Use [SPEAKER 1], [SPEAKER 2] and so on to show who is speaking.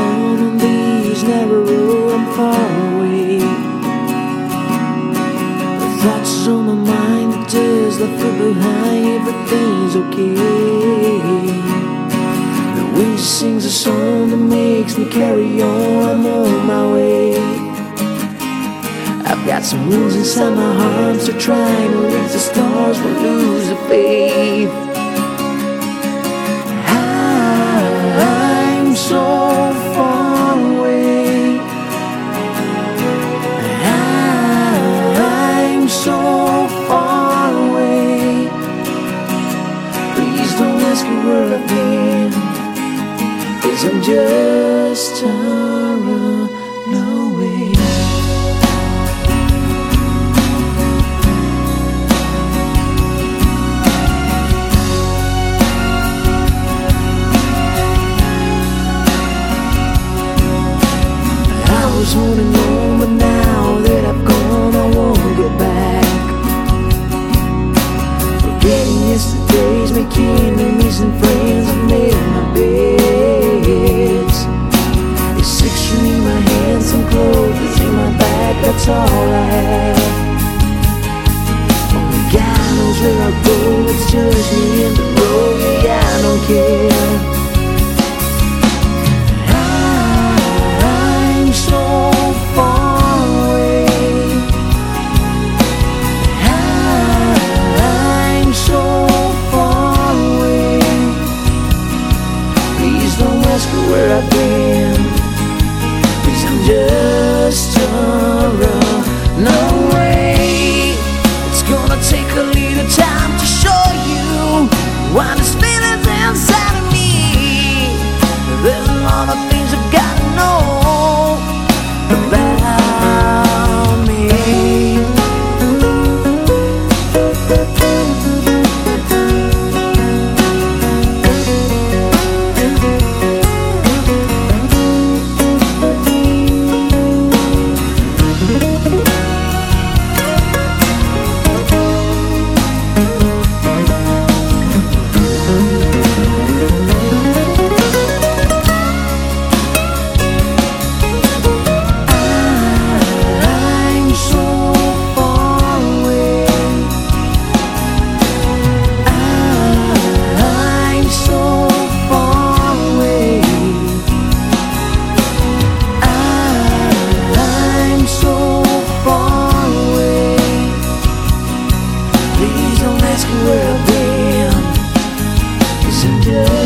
[SPEAKER 1] alone on these narrow roads. I'm far away. The thoughts on my mind, the tears left behind. Everything's okay. The wind sings a song that makes me carry on. I'm on my way. I've got some wounds inside my heart, so trying to reach the stars will lose the faith. I'm so far away. I'm so far away. Please don't ask me where I've been, 'cause I'm just a runaway. I was holding on, but now that I've gone, I won't go back. Forgetting yesterday's, making enemies and friends. I've made my beds. There's 6 in my hands, some clothes in my bag. That's all I have. Only God knows where I'll go. It's just me and the road. Yeah, I don't care. So far away. I'm so far away. Please don't ask me where I've been, 'cause I'm just a runaway. It's gonna take a little time to show you why this feeling's inside of me. There's a lot of things I've gotta know about me. Where I've been, 'cause I'm just